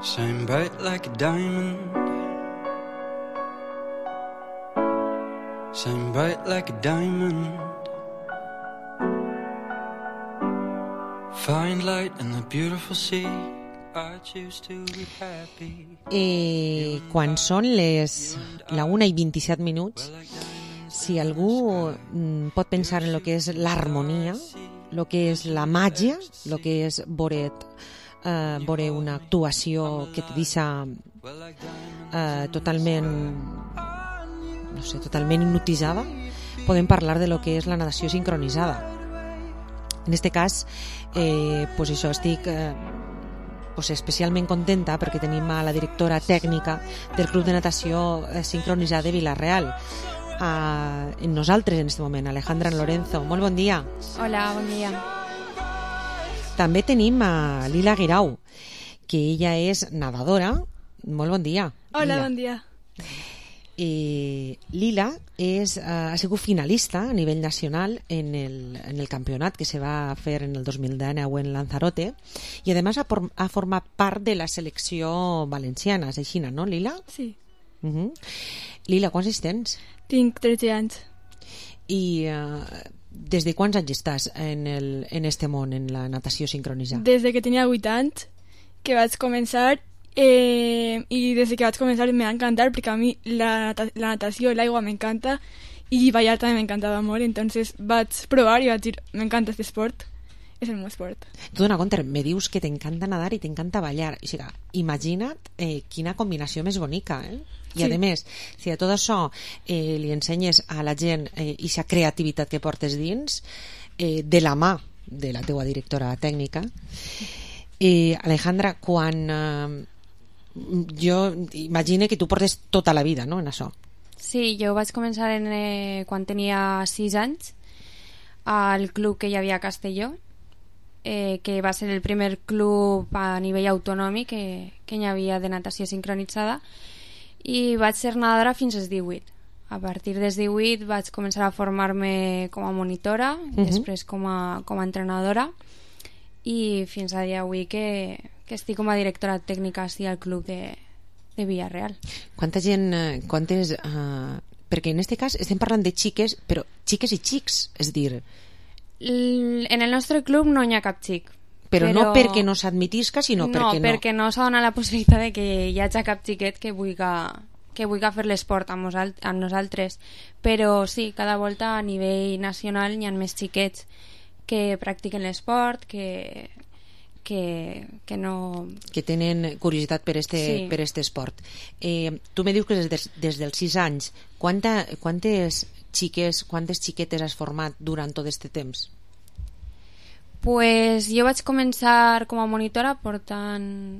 Shine bright like a diamond. Shine bright like a diamond. Find light in the beautiful sea. I choose to be happy. Quan són la 1:27, si algú pot pensar en el que és l'harmonia, el que és la màgia, el que és veure una actuació que te deixa totalment hipnotitzada, podem parlar de lo que és la natació sincronitzada. En este cas, pues això, estic especialment contenta perquè tenim a la directora tècnica del Club de Natació Sincronitzada de Vila-real en nosaltres en aquest moment, Alejandra Lorenzo. Molt bon dia. Hola, bon dia. També tenim a Lila Guirao, que ella és nadadora. Molt bon dia. Hola, Lila. bon dia. Lila ha sigut finalista a nivell nacional en el campionat que se va fer en el 2019 en Lanzarote i a més ha format part de la selecció valenciana, és així, no, Lila? Sí. Lila, quants anys tens? Tinc 13 anys. I des de quants anys estàs en este món, en la natació sincronitzada? Des de que tenia 8 anys que vaig començar i des que vaig començar m'ha encantat perquè a mi la natació i l'aigua m'encanta i ballar també m'encantava molt, entonces vaig provar i vaig dir, m'encanta aquest esport, és el meu esport. Tu dona compte, me dius que t'encanta nadar i t'encanta ballar, o sigui, imagina't quina combinació més bonica, I Sí. a més, si a tot això li ensenyes a la gent aquesta creativitat que portes dins, de la mà de la teua directora tècnica, Alejandra, quan jo imagino que tu portes tota la vida, no?, en això. Sí, jo vaig començar quan tenia 6 anys al club que hi havia a Castelló, que va ser el primer club a nivell autonòmic que hi havia de natació sincronitzada, i vaig ser nedadora fins als 18. A partir dels 18 vaig començar a formar-me com a monitora, i després com a entrenadora, i fins a dia d'avui que estic com a directora tècnica al club de Vila-real. Quanta gent, perquè en aquest cas estem parlant de xiques, però xiques i xics, és dir... En el nostre club no hi ha cap xic. Però no perquè no s'admetisca, sinó perquè no. No, perquè no s'ha donat la possibilitat de que hi hagi cap xiquet que vulgui fer l'esport amb nosaltres. Però sí, cada volta a nivell nacional hi ha més xiquets que practiquen l'esport, que no... Que tenen curiositat per este esport. Tu me dius que des dels 6 anys, quantes xiquetes has format durant tot aquest temps? Pues jo vaig començar com a monitora portant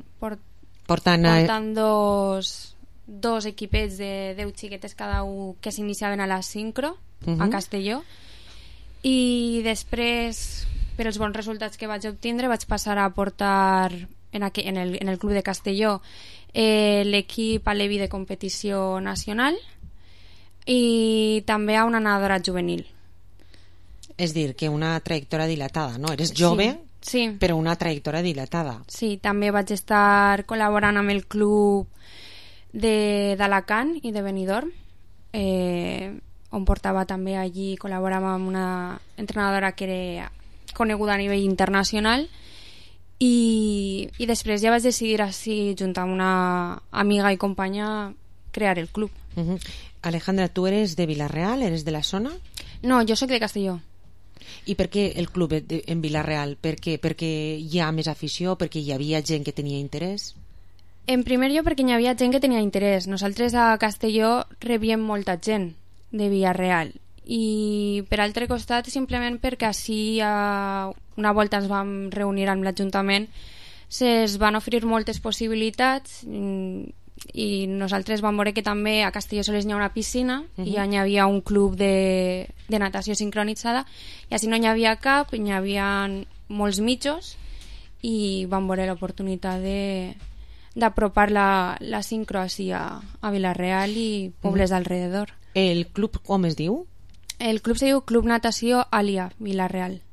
dos equipets de 10 xiquetes cada un que s'iniciaven a la sincro a Castelló, i després, per els bons resultats que vaig obtindre, vaig passar a portar en el club de Castelló l'equip alevi de competició nacional i també a una nedadora juvenil. És dir, que una trajectòria dilatada, no? Eres jove, sí, però una trajectòria dilatada. Sí, també vaig estar col·laborant amb el club d'Alacant i de Benidorm, on portava també allí, col·laborava amb una entrenadora que era coneguda a nivell internacional, i després ja vaig decidir així, junt amb una amiga i companya, crear el club. Alejandra, tu eres de Vila-real? Eres de la zona? No, jo soc de Castelló. I per què el club en Vila-real? Perquè hi ha més afició? Perquè hi havia gent que tenia interès? En primer lloc, perquè hi havia gent que tenia interès. Nosaltres a Castelló rebíem molta gent de Vila-real, i per altre costat simplement perquè així una volta ens vam reunir amb l'Ajuntament, se'ns van oferir moltes possibilitats, i nosaltres vam veure que també a Castelló sols hi ha una piscina i hi havia un club de natació sincronitzada, i així no hi havia cap, hi havia molts mitjos, i vam veure l'oportunitat d'apropar la sincro així a Vila-real i pobles d'alrededor. El club com es diu? El club se diu Club Natació Àlia Vila-real.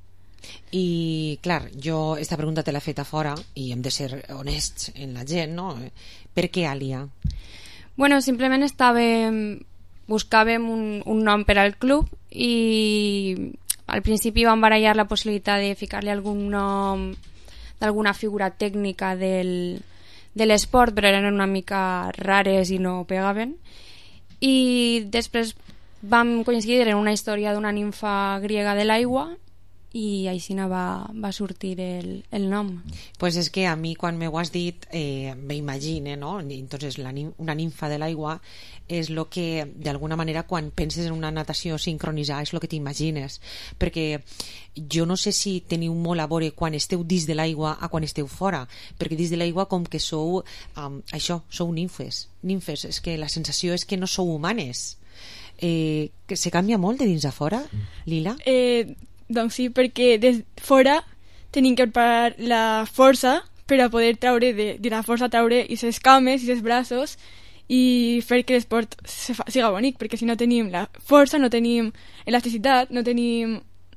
I, clar, jo esta pregunta te l'he fet a fora i hem de ser honests en la gent, no? Per què Àlia? Bueno, simplement buscàvem un nom per al club i al principi vam barallar la possibilitat de ficar-li algun nom d'alguna figura tècnica de l'esport, però eren una mica rares i no pegaven. I després vam coincidir en una història d'una nimfa griega de l'aigua i així va sortir el nom. Pues és que a mi quan m'ho has dit me imagine, no? Entonces una nimfa de l'aigua és lo que d'alguna manera quan penses en una natació sincronitzada és lo que t'imagines, perquè jo no sé si teniu molt a veure quan esteu dins de l'aigua a quan esteu fora, perquè dins de l'aigua com que sou sou nimfes, és que la sensació és que no sou humanes. Que se canvia molt de dins a fora, Lila? Doncs sí, perquè des fora tenim que preparar la força per a poder treure de la força treure i les cames i els braços i fer que l'esport siga bonic, perquè si no tenim la força, no tenim elasticitat, no tenim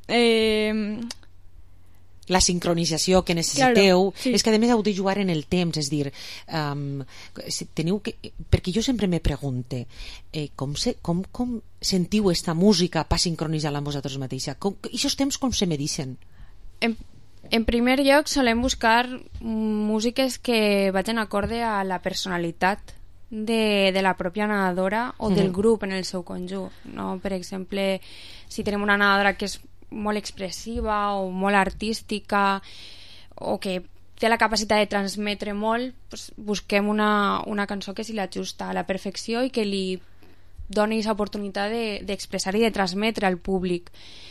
la sincronització que necessiteu. Claro, sí. És que a més heu de jugar en el temps, és dir, teniu que, perquè jo sempre me pregunte com sentiu esta música per sincronitzar-la amb vosaltres mateixa, i aquests temps com se medicen? En primer lloc solem buscar músiques que vagin acorde a la personalitat de la pròpia nedadora o del grup en el seu conjunt, no? Per exemple, si tenim una nedadora que és molt expressiva o molt artística o que té la capacitat de transmetre molt, doncs busquem una cançó que s'hi l'ajusta a la perfecció i que li doni aquesta oportunitat d'expressar i de transmetre al públic.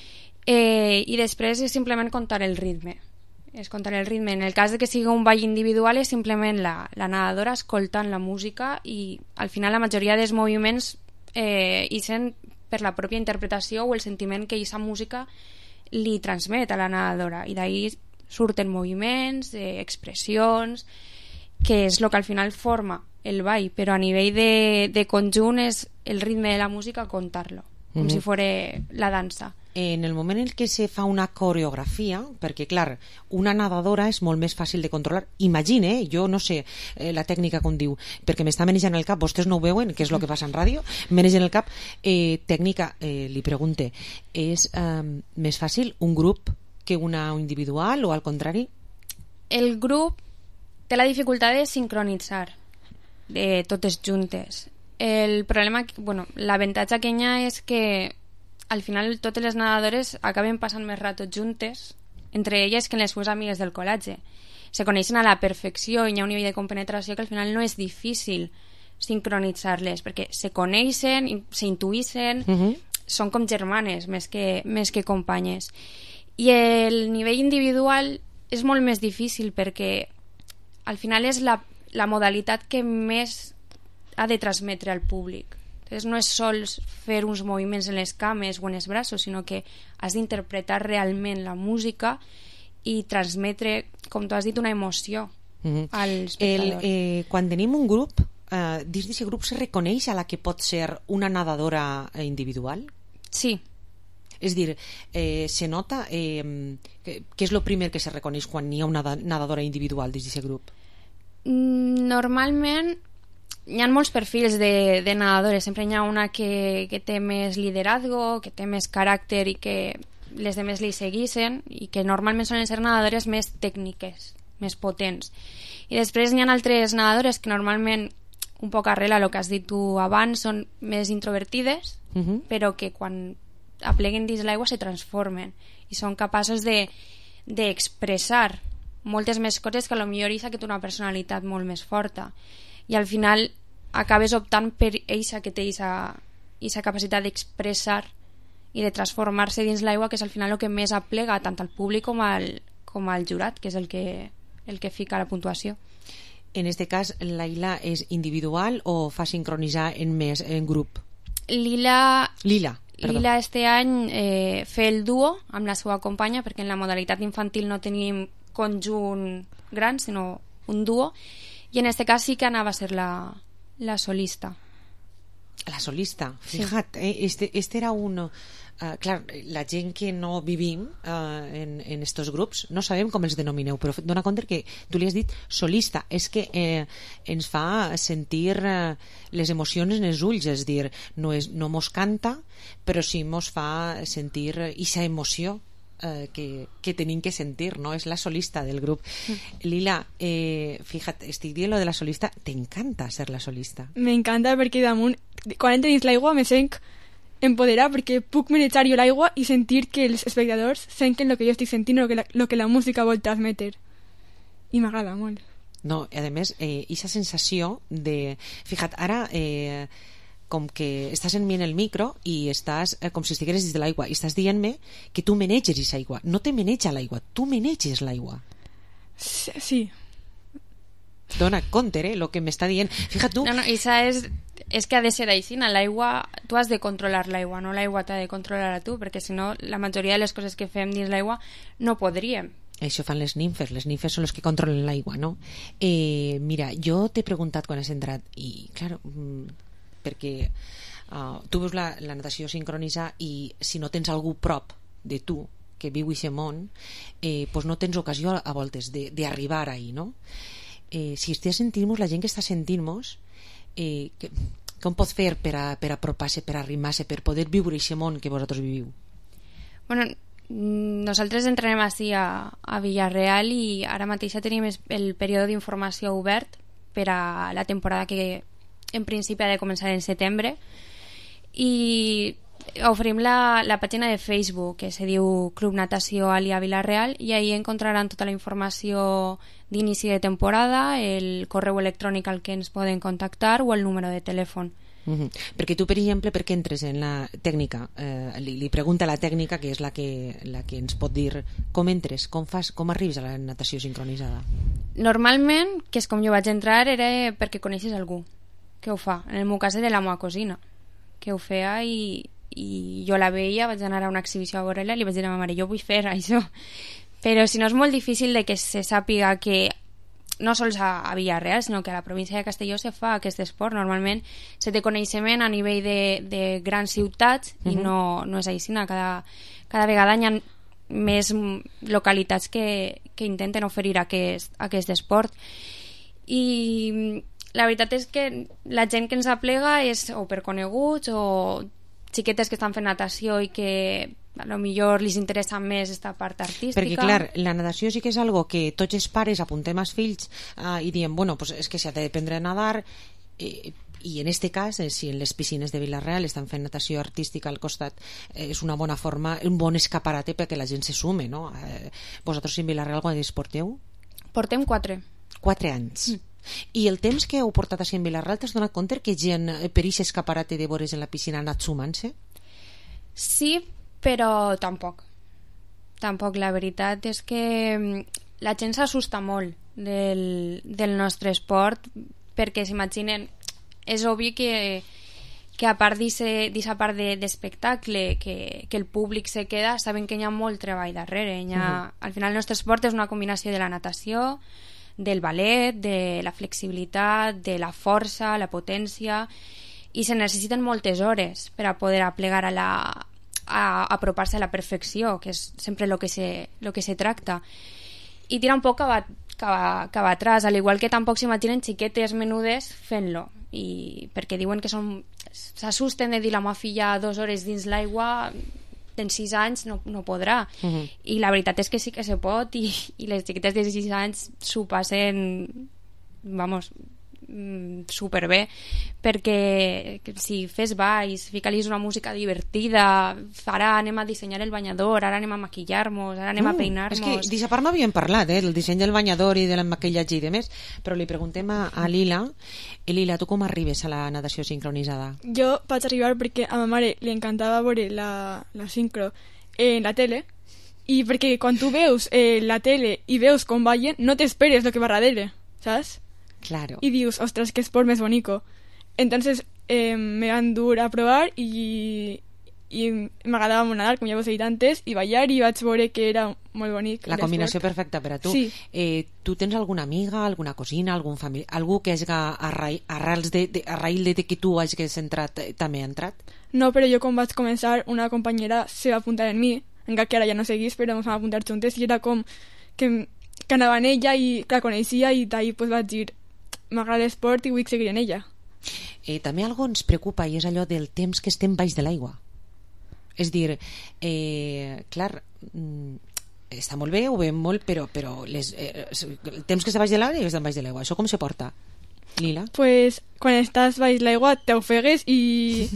I després és simplement comptar el ritme. En el cas de que sigui un ball individual és simplement la nedadora escoltant la música i al final la majoria dels moviments ixen per la pròpia interpretació o el sentiment que aquesta música li transmet a la nedadora i d'ahir surten moviments, expressions, que és el que al final forma el ball, però a nivell de conjunt és el ritme de la música comptar-lo, com si fos la dansa. En el moment en què se fa una coreografia, perquè clar, una nedadora és molt més fàcil de controlar, imagine, jo no sé la tècnica com diu, perquè m'està manejant el cap, vostès no ho veuen, que és el que passa en ràdio, manejant el cap, tècnica, li pregunte, és més fàcil un grup que una individual o al contrari? El grup té la dificultat de sincronitzar totes juntes. El problema, l'avantatge que hi ha és que al final totes les nedadores acaben passant més rato juntes, entre elles que en les seves amigues del col·legi. Se coneixen a la perfecció i hi ha un nivell de compenetració que al final no és difícil sincronitzar-les, perquè se coneixen, s'intuïssen, són com germanes més que companyes. I el nivell individual és molt més difícil perquè al final és la modalitat que més ha de transmetre al públic. Entonces no és sols fer uns moviments en les cames o en els braços, sinó que has d'interpretar realment la música i transmetre, com tu has dit, una emoció al espectador. Quan tenim un grup, dins d'aquest grup se reconeix a la que pot ser una nedadora individual? Sí. És dir, se nota què és el primer que se reconeix quan hi ha una nedadora individual dins d'aquest grup? Normalment hi ha molts perfils de nedadores, sempre hi ha una que té més liderazgo, que té més caràcter i que les demés li segueixen i que normalment solen ser nedadores més tècniques, més potents. I després hi ha altres nedadores que normalment, un poc arrel a el que has dit tu abans, són més introvertides, però que quan apleguen dins l'aigua se transformen i són capaços d'expressar moltes més coses que potser eixa que té una personalitat molt més forta. I al final acabes optant per eixa que té eixa capacitat d'expressar i de transformar-se dins l'aigua, que és al final el que més aplega tant al públic com al jurat, que és el que fica la puntuació. En este cas, Laila és individual o fa sincronitzar en grup? Lila este any fer el duo amb la seva companya, perquè en la modalitat infantil no tenim conjunt gran, sinó un duo, i en aquest cas sí que anava a ser la solista. La solista, fíjate, este era uno... clar, la gent que no vivim en estos grups no sabem com els denomineu, però dona compte que tu li has dit solista, és que ens fa sentir les emocions en els ulls, és dir, no mos canta, però sí mos fa sentir ixa emoció que tenim que sentir, no? És la solista del grup. Lila, fíjate, estic dient lo de la solista, t'encanta ser la solista. M'encanta perquè damunt, quan entres l'aigua me sent empoderar perquè puc manejar jo l'aigua i sentir que els espectadors senten el que jo estic sentint, el que la música vol transmetre. I m'agrada molt. No, a més, aquesta sensació de... Fíjate, ara com que estàs en mi en el micro i estàs com si estigueres dins de l'aigua i estàs dient-me que tu maneges aquesta aigua. No te maneja l'aigua, tu maneges l'aigua. Sí. Dona compte, lo que m'està dient. Fíjate tu... No, això és que ha de ser així. L'aigua, tu has de controlar l'aigua, no l'aigua t'ha de controlar a tu, perquè si no, la majoria de les coses que fem dins l'aigua no podríem. Això fan les nimfes són les que controlen l'aigua, no? Mira, jo t'he preguntat quan has entrat i, clar, perquè tu veus la natació sincronitzada i si no tens algú prop de tu que viu aquest món, pues no tens ocasió a voltes d'arribar ahí, no? Si estàs sentint-nos, la gent que està sentint-nos, com pot fer per apropar-se, per arrimar-se, per poder viure aquest món que vosaltres viviu? Bueno, nosaltres entrenem així a Villarreal i ara mateix tenim el període d'informació obert per a la temporada que en principi ha de començar en setembre i oferim la pàgina de Facebook que se diu Club Natació Alia Villarreal i ahí encontraran tota la informació d'inici de temporada, el correu electrònic al que ens poden contactar o el número de telèfon. Perquè tu, per exemple, per què entres en la tècnica? Li pregunta a la tècnica, que és la que ens pot dir com entres, com fas, com arribes a la natació sincronitzada. Normalment, que és com jo vaig entrar, era perquè coneixes algú que ho fa. En el meu cas de la meva cosina, que ho feia i jo la veia, vaig anar a una exhibició a veure-la i li vaig dir a ma mare, jo vull fer això. Però si no és molt difícil de que se sàpiga que no sols a Villarreal, sinó que a la província de Castelló se fa aquest esport. Normalment se té coneixement a nivell de grans ciutats i no és així. Cada vegada hi ha més localitats que intenten oferir aquest esport. I la veritat és que la gent que ens aplega és o per coneguts o xiquetes que estan fent natació i que a lo millor li interessa més esta part artística. Perquè, clar, la natació sí que és algo que tots els pares apuntem als fills i diem, bueno, pues és que s'ha d'aprendre a nadar i en este cas, si en les piscines de Villarreal estan fent natació artística al costat, és una bona forma, un bon escaparate perquè la gent se sume, no? Vosaltres en Villarreal quan porteu? Portem 4. 4 anys. I el temps que heu portat així en Villarreal t'has donat compte que gent per aquest escaparate de vores en la piscina ha anat sumant-se? Sí, però tampoc, la veritat és que la gent s'assusta molt del nostre esport perquè s'imaginen, és obvi que a part d'aquesta part d'espectacle que el públic se queda, saben que hi ha molt treball darrere. Al final el nostre esport és una combinació de la natació, del ballet, de la flexibilitat, de la força, la potència, i se necessiten moltes hores per a poder aplegar a apropar-se a la perfecció, que és sempre el que se tracta. I tira un poc cap atrás, al igual que tampoc s'imaginen xiquetes menudes fent-lo, i perquè diuen que s'assusten de dir la meva filla 2 hores dins l'aigua, en 6 anys no podrà. I la veritat és que sí que se pot, i les xiquetes de 6 anys s'ho passen, vamos, superbé, perquè si fes balls, fica-lis una música divertida, ara anem a dissenyar el banyador, ara anem a maquillar-nos, ara anem a peinar-nos. És que d'aquesta part no havíem parlat, del disseny del banyador i del maquillatge i demés, però li preguntem a Lila. Lila, tu com arribes a la natació sincronitzada? Jo vaig arribar perquè a ma mare li encantava veure la sincro en la tele, i perquè quan tu veus la tele i veus com ballen, no t'esperes el que va darrere, saps? Claro. Y dius, ostras, qué sport más bonito. Entonces me van a dur a probar y i m'agradava molt nedar, com ja vos he dit antes, i ballar, i vaig veure que era molt bonic. La combinació perfecta per a tu. Sí. Tu tens alguna amiga, alguna cosina, algun familiar, algú que hagi a raïl de que tu hagis entrat, també ha entrat? No, però jo quan vaig començar, una companyera se va apuntar en mi, encara que ara ja no seguís, però ens vam apuntar juntes, i era com que anava en ella i que la coneixia, i d'ahir pues, vaig dir, m'agrada l'esport i vull seguir en ella. També algo ens preocupa, i és allò del temps que estem baix de l'aigua. És dir, clar, està molt bé, ho veiem molt, però el temps que està baix de l'aigua està baix de l'aigua. Això com se porta, Lila? Pues quan estàs baix l'aigua t'ofegues i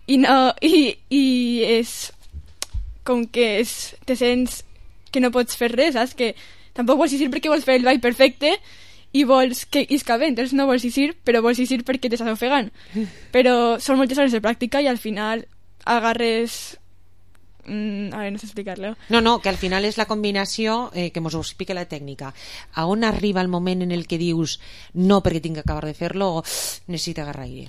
és com que te sents que no pots fer res, saps? Que tampoc vols eixir perquè vols fer el ball perfecte i vols que isca bé, entonces no vols eixir, però vols eixir perquè t'estàs ofegant. Però són moltes hores de pràctica i al final agarres... a veure, no sé explicar-lo. No, que al final és la combinació, que mos ho explica la tècnica. A on arriba el moment en el que dius no perquè tinc que acabar de fer-lo o necessito agarrar aire?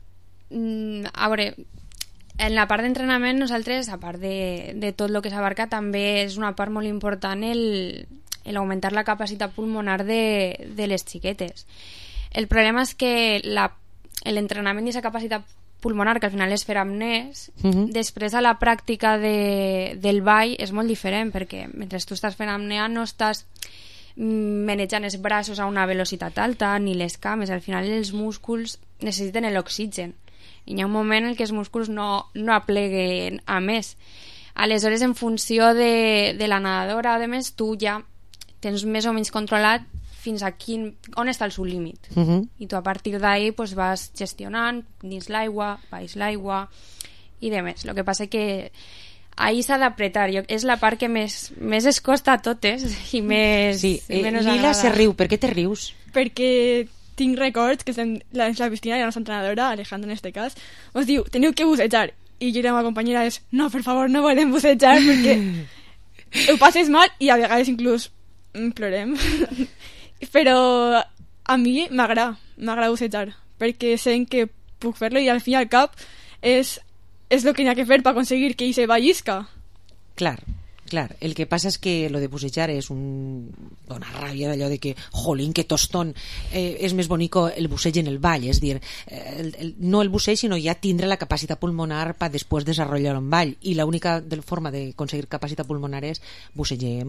A veure, en la part d'entrenament nosaltres, a part de tot el que s'abarca, també és una part molt important el augmentar la capacitat pulmonar de les xiquetes. El problema és que l'entrenament i la capacitat pulmonar, que al final és fer apnès, després a la pràctica del ball és molt diferent, perquè mentre tu estàs fent apnea no estàs manejant els braços a una velocitat alta ni les cames, al final els músculs necessiten l'oxigen i hi ha un moment en què els músculs no apleguen a més. Aleshores, en funció de la nedadora, a més, tu ja tens més o menys controlat fins a on està el seu límit. I tu a partir d'ahí pues, vas gestionant dins l'aigua, baix l'aigua i demés. El que passa que ahí s'ha d'apretar. És la part que més es costa a totes i més... Sí, menys Lila agrada. se riu. Per què te rius? Perquè tinc records que estem la piscina i la nostra entrenadora, Alejandra en este cas, us diu, teniu que bussejar. I jo i la meva companyera és, no, per favor, no volem bussejar perquè ho passes mal i a vegades inclús plorem. Però a mi m'agrada bussejar perquè sé que puc fer-lo i al fin i al cap és el que n'hi ha que fer per aconseguir que se vallisca. Clar, el que passa és que lo de bussejar és dona ràbia d'allò de que, jolín, que tostón, és més bonic el busseig en el ball, és dir, no el busseig sinó ja tindre la capacitat pulmonar per després desenvolupar un ball, i l'única forma d'aconseguir capacitat pulmonar és bussegem.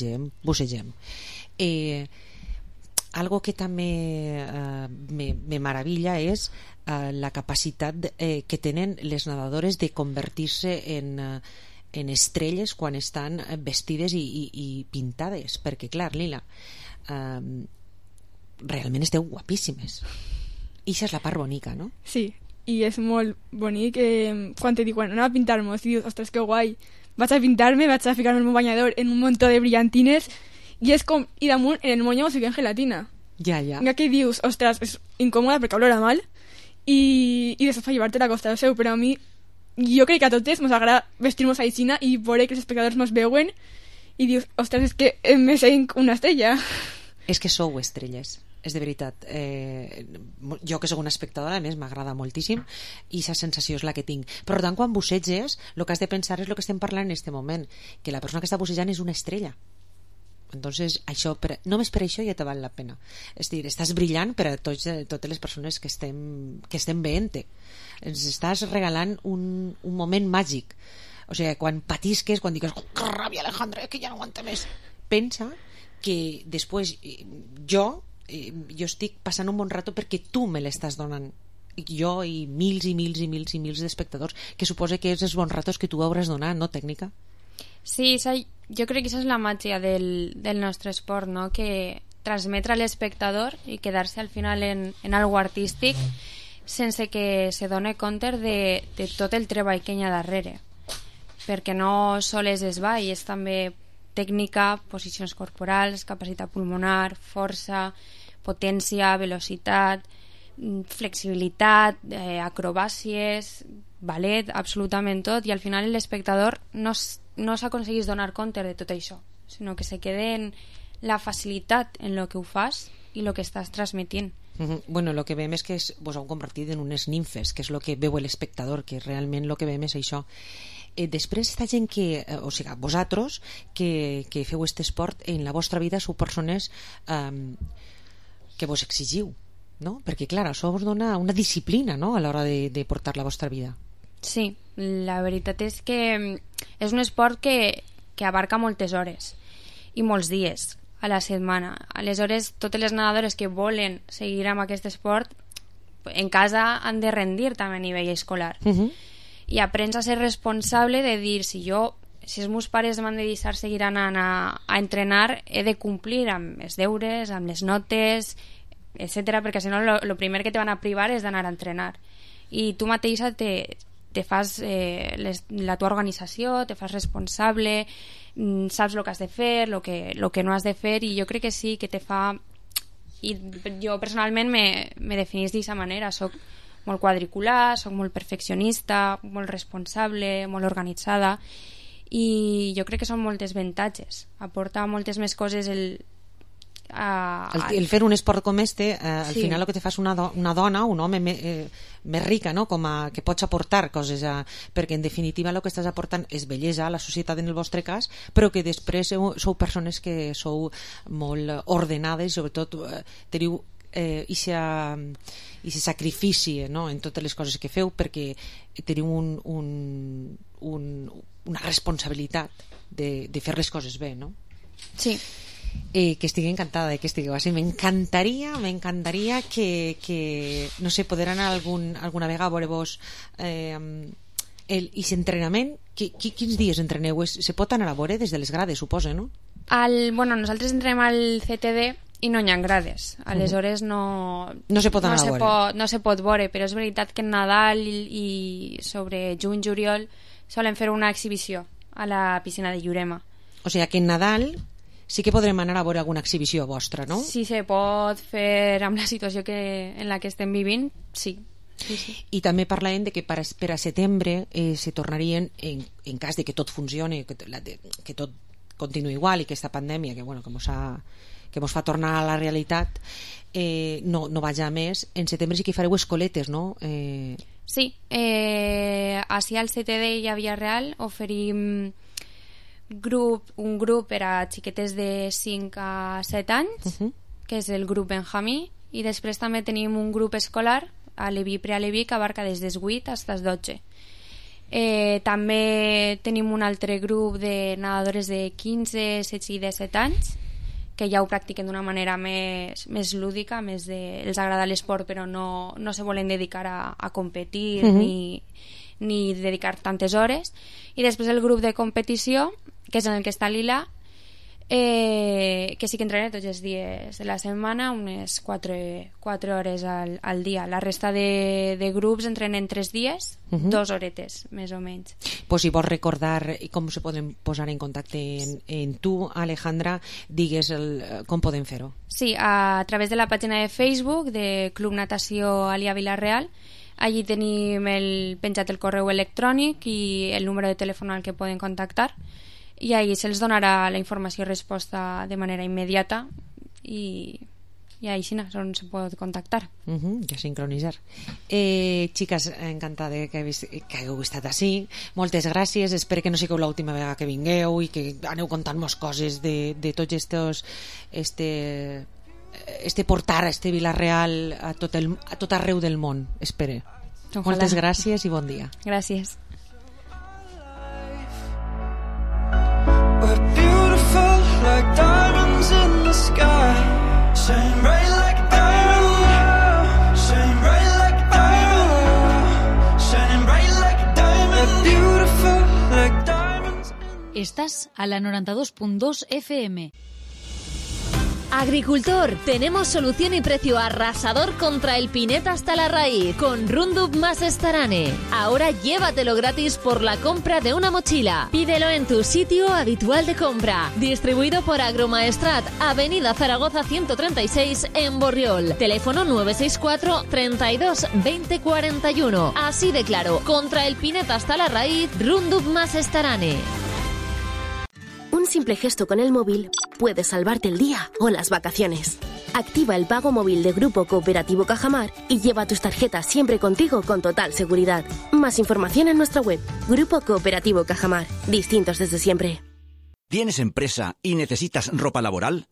Algo que també me meravella és la capacitat que tenen les nedadores de convertir-se en estrelles quan estan vestides i pintades, perquè clar, Lila, realment esteu guapíssimes i això és la part bonica, no? Sí, i és molt bonic quan te diuen anem a pintar-nos i dius, ostres, que guai, vaig a pintar-me, vaig a ficar-me en el meu banyador en un muntó de brillantines i és com, i damunt en el moño us fiquen gelatina. Ja. Que dius, ostres, és incòmoda perquè olora mal i després fa llevar-te la costa del seu, però a mi jo crec que a totes ens agrada vestir-nos a l'Ixina i veure que els espectadors ens veuen i dius, ostres, és que me sent una estrella. És que sou estrelles, és de veritat. Jo que sóc una espectadora, a més m'agrada moltíssim i aquesta sensació és la que tinc. Per tant, quan busseges, el que has de pensar és el que estem parlant en aquest moment, que la persona que està bussejant és una estrella. Entonces, això, només per això ja te val la pena. És dir, estàs brillant per a totes les persones que estem veient-te. Ens estàs regalant un moment màgic. O sigui, quan patisques, quan digues, que ràbia, Alejandra, que ja no aguanta més. Pensa que després jo estic passant un bon rato perquè tu me l'estàs donant. Jo i mils d'espectadors, que suposa que és els bons ratos que tu hauràs donat, no, tècnica? Sí, jo crec que això és la màgia del nostre esport, no? Que transmetre a l'espectador i quedar-se al final en algo artístic sense que se done compte de tot el treball que hi ha darrere, perquè no sols és ball, és també tècnica, posicions corporals, capacitat pulmonar, força, potència, velocitat, flexibilitat, acrobàcies, ballet, absolutament tot, i al final l'espectador no s'aconseguís donar compte de tot això, sinó que se quede en la facilitat en lo que ho fas i lo que estàs transmitint. Bueno, lo que veiem és que vos heu convertit en unes nimfes, que és lo que veu l'espectador, que realment lo que veiem és això. Després, esta gent que, o sigui, vosaltres que feu aquest esport en la vostra vida sou persones que vos exigiu, no? Perquè clar, això vos dona una disciplina, no?, a l'hora de portar la vostra vida. Sí, la veritat és que és un esport que abarca moltes hores i molts dies a la setmana. Aleshores, totes les nedadores que volen seguir amb aquest esport en casa han de rendir també a nivell escolar. I aprens a ser responsable de dir, si els meus pares m'han de deixar seguir anant a entrenar, he de complir amb els deures, amb les notes, etc, perquè si no el primer que te van a privar és d'anar a entrenar. I tu mateixa te fas la tua organització, te fas responsable, saps el que has de fer, el que no has de fer, i jo crec que sí, que te fa... I jo personalment me definís d'aquesta manera. Soc molt quadricular, soc molt perfeccionista, molt responsable, molt organitzada, i jo crec que són moltes avantatges. Aporta moltes més coses el fer un esport com este, al final el que te fa és una dona, un home més rica, no? Que pots aportar coses, perquè en definitiva el que estàs aportant és bellesa a la societat en el vostre cas, però que després sou persones que sou molt ordenades, sobretot teniu i sacrifici, no?, en totes les coses que feu, perquè teniu una responsabilitat de fer les coses bé, no? Sí. Que estic encantada de que estigueu així. M'encantaria que no sé, poder anar alguna vegada a veure-vos i l'entrenament. Quins dies entreneu? Se pot anar a veure des de les grades, suposa, no? Nosaltres entrenem al CTD i no hi ha grades, aleshores no se pot anar a veure. No se pot veure, però és veritat que en Nadal i sobre juny-juliol solen fer una exhibició a la piscina de Llurema. O sigui que en Nadal sí que podrem anar a veure alguna exhibició vostra, no? Sí, se pot fer amb la situació en la que estem vivint, sí. I també parlàvem de que per a setembre se tornarien, en cas de que tot funcioni, que tot continua igual i que aquesta pandèmia que mos fa tornar a la realitat no vaja més, en setembre sí que fareu escoletes, no? Sí, així al CTD i a Villarreal oferim un grup per a xiquetes de 5 a 7 anys, que és el grup Benjamí, i després també tenim un grup escolar a Leví, prealeví, que abarca des dels 8 fins als 12. També tenim un altre grup de nedadores de 15, 16 i 17 anys, que ja ho practiquen d'una manera més lúdica, els agrada l'esport però no se volen dedicar a competir ni dedicar tantes hores. I després el grup de competició, que és en el que està Lila, que sí que entrena tots els dies de la setmana, unes 4 hores al dia. La resta de grups entrenen 3 dies, 2 horetes, més o menys. Pues si vols recordar com se poden posar en contacte en tu, Alejandra, digues com podem fer-ho. Sí, a través de la pàgina de Facebook de Club Natació Alia Villarreal. Allí tenim penjat el correu electrònic i el número de telèfon al que poden contactar, i ahí se'ls donarà la informació i resposta de manera immediata, i ahí sí, on se pot contactar. Ja sincronitzar. Xiques, encantada que hagueu estat així. Moltes gràcies. Espero que no sigueu l'última vegada que vingueu i que aneu contant-nos coses de tots estos portar este Villarreal a tot arreu del món, espere. Ojalà. Moltes gràcies i bon dia. Gràcies. We're beautiful like diamonds in the sky, shine bright like a diamond, shine bright like a diamond, shining bright like a diamond. We're beautiful like diamonds. Estás a la 92.2 FM. Agricultor, tenemos solución y precio arrasador contra el pineta hasta la raíz con Roundup más Starane. Ahora llévatelo gratis por la compra de una mochila. Pídelo en tu sitio habitual de compra. Distribuido por Agromaestrat, Avenida Zaragoza 136 en Borriol. Teléfono 964 32 20 41. Así de claro, contra el pineta hasta la raíz, Roundup más Starane. Un simple gesto con el móvil puede salvarte el día o las vacaciones. Activa el pago móvil de Grupo Cooperativo Cajamar y lleva tus tarjetas siempre contigo con total seguridad. Más información en nuestra web. Grupo Cooperativo Cajamar. Distintos desde siempre. ¿Tienes empresa y necesitas ropa laboral?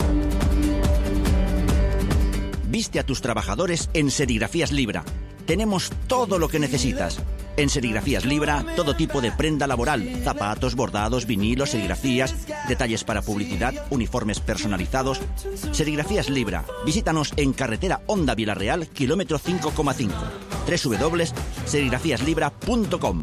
Viste a tus trabajadores en Serigrafías Libra. Tenemos todo lo que necesitas. En Serigrafías Libra, todo tipo de prenda laboral, zapatos, bordados, vinilos, serigrafías, detalles para publicidad, uniformes personalizados. Serigrafías Libra. Visítanos en carretera Honda Villarreal, kilómetro 5,5. www.serigrafíaslibra.com.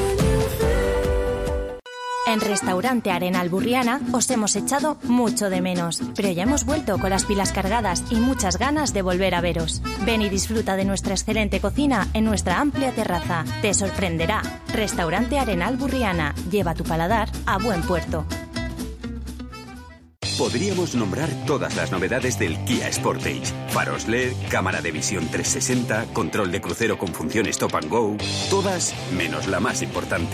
En Restaurante Arenal Burriana os hemos echado mucho de menos, pero ya hemos vuelto con las pilas cargadas y muchas ganas de volver a veros. Ven y disfruta de nuestra excelente cocina en nuestra amplia terraza. Te sorprenderá. Restaurante Arenal Burriana. Lleva tu paladar a buen puerto. Podríamos nombrar todas las novedades del Kia Sportage. Faros LED, cámara de visión 360, control de crucero con función Stop and Go. Todas menos la más importante.